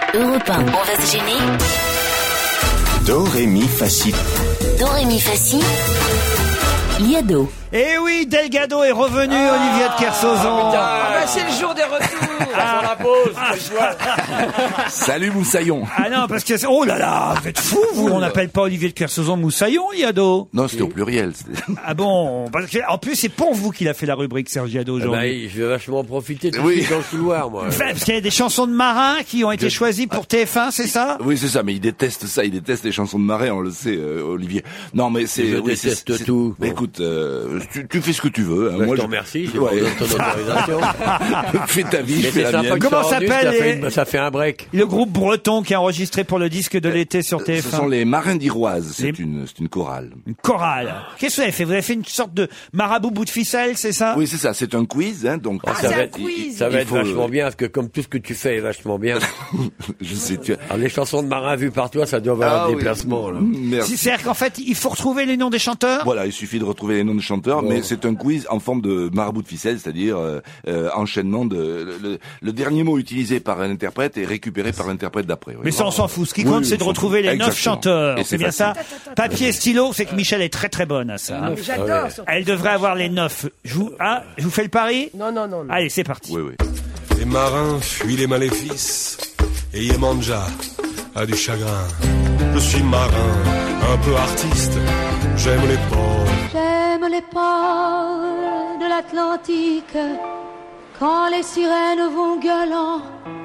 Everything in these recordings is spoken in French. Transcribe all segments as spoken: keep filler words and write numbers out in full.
Europe un. On va se gêner. Do, ré, mi, fa, si. Do, ré, mi, fa, si. Liado. Eh oui, Delgado est revenu, ah, Olivier de Kersauzon. Ah bah c'est le jour des retours. Ah, la pause. Ah. Salut Moussaillon. Ah non, parce que oh là là, vous êtes fous, vous. On n'appelle pas Olivier de Kersauzon Moussaillon, Liado. Non, c'était au pluriel. C'était... Ah bon, parce que, en plus c'est pour vous qu'il a fait la rubrique Serge Liado aujourd'hui. Ah bah, je vais vachement profiter de tout oui. dans le couloir, moi. Enfin, parce qu'il y a des chansons de marins qui ont été je... choisies pour T F un, c'est ça? Oui, c'est ça, mais il déteste ça, il déteste les chansons de marins, on le sait, euh, Olivier. Non, mais c'est... Je oui, déteste c'est, c'est, tout. C'est... Écoute, euh, tu, tu fais ce que tu veux. Hein. Bah, moi, je te remercie, j'ai ouais. pas besoin de ton autorisation. Fais ta vie, mais fais la mienne. Comment s'appelle ça, les... fait une, ça fait un break. Le groupe breton qui a enregistré pour le disque de l'été sur T F un. Ce sont les Marins d'Iroise, c'est, les... une, c'est une chorale. Une chorale. Qu'est-ce que vous avez fait? Vous avez fait une sorte de marabout bout de ficelle, c'est ça? Oui, c'est ça, c'est un quiz. Hein, donc ah, ça va être, quiz. Ça va il être faut... vachement bien, parce que comme tout ce que tu fais est vachement bien. Je sais, tu as... Alors, les chansons de marins vues par toi, ça doit avoir ah, des oui. placements. Là. Merci. C'est-à-dire qu'en fait, il faut retrouver les noms des chanteurs? Voilà, il suffit de retrouver les noms des chanteurs, bon. Mais c'est un quiz en forme de marabout de ficelle, c'est-à-dire euh, euh, enchaînement de... Le, le, le dernier mot utilisé par un interprète est récupéré par l'interprète d'après. Oui. Mais ça, on s'en fout. Ce qui compte, oui, c'est de retrouver les neuf chanteurs. Et c'est bien ça. Papier, stylo, c'est que Michel est très très bonne à ça. Hein. J'adore. Elle devrait avoir les neuf. Je vous, ah, je vous fais le pari? Non, non, non, non. Allez, c'est parti. Oui, oui. Les marins fuient les maléfices et Yemanja a du chagrin. Je suis marin, un peu artiste, j'aime les ports. J'aime les ports de l'Atlantique quand les sirènes vont gueulant,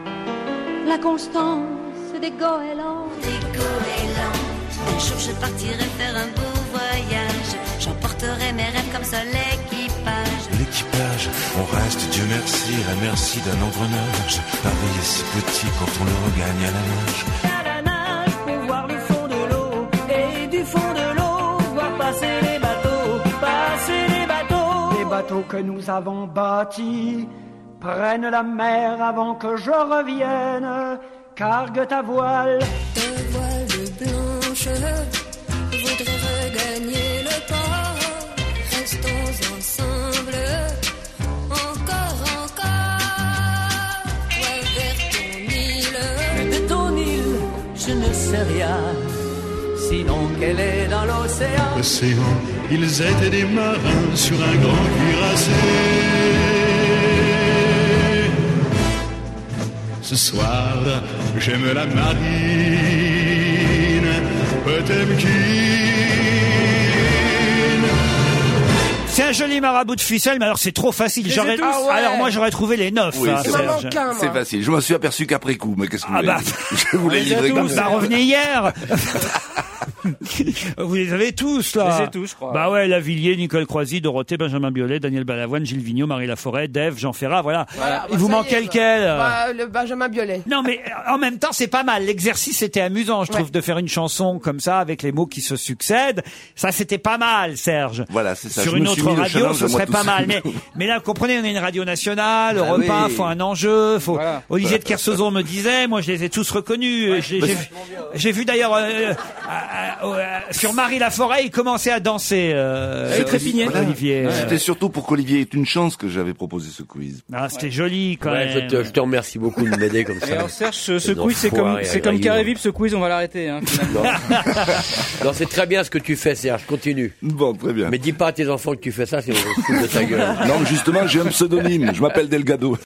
la constance des goélands. Des goélands, un jour je partirai faire un beau voyage. J'emporterai mes rêves comme ça l'équipage. L'équipage, on reste, Dieu merci, la merci d'un engrenage. Paris est si petit quand on le regagne à la nage. À la nage pour voir le fond de l'eau, et du fond de l'eau, voir passer les bateaux, passer les bateaux. Les bateaux que nous avons bâtis prennent la mer avant que je revienne. Cargue ta voile. Ta voile blanche voudrait regagner le port. Restons ensemble, encore, encore. Toi vers ton île. Mais de ton île, je ne sais rien, sinon qu'elle est dans l'océan. Océan, ils étaient des marins sur un grand cuirassé. Ce soir, j'aime la marine, Potemkin. C'est un joli marabout de ficelle, mais alors c'est trop facile. J'aurais... Ah ouais. Alors moi, j'aurais trouvé les neuf. Oui, hein, c'est, Serge. Qu'un, c'est facile. Je m'en suis aperçu qu'après coup, mais qu'est-ce que vous Ah voulez bah, je vous l'ai livré comme ça. Bah, revenez hier. Vous les avez tous, là. Je les ai tous, je crois. Bah ouais, Lavillier, Nicole Croisy, Dorothée, Benjamin Biolay, Daniel Balavoine, Gilles Vigneault, Marie Laforêt, Dave, Jean Ferrat, voilà. Voilà. Il vous Bah, manquait est, lequel? bah, Le Benjamin Biolay. Non, mais en même temps, c'est pas mal. L'exercice était amusant, je trouve, ouais. de faire une chanson comme ça, avec les mots qui se succèdent. Ça, c'était pas mal, Serge. Voilà, c'est ça. Sur je une me suis autre mis radio, le ce serait pas mal. Mais, mais là, vous comprenez, on est une radio nationale, Europe ah, un, oui. faut un enjeu, faut... Voilà. Olivier de Kersauzon me disait, moi, je les ai tous reconnus. Ouais, j'ai, bah, j'ai, vu, j'ai vu d'ailleurs, euh, euh, euh, euh, sur Marie Laforêt, il commençait à danser, euh, Trépignait. Olivier. Olivier. C'était surtout pour qu'Olivier ait une chance que j'avais proposé ce quiz. Ah, c'était joli, quand ouais, même. Je te, je te remercie beaucoup de m'aider comme ça. Et alors Serge, ce, ce quiz, c'est comme, c'est comme Carré Vip, ce quiz, on va l'arrêter, hein, finalement. Non, c'est très bien ce que tu fais, Serge, continue. Bon, très bien. Mais dis pas à tes enfants que tu fais ça, sinon on se fout de ta gueule. Non, mais justement, j'ai un pseudonyme. Je m'appelle Delgado.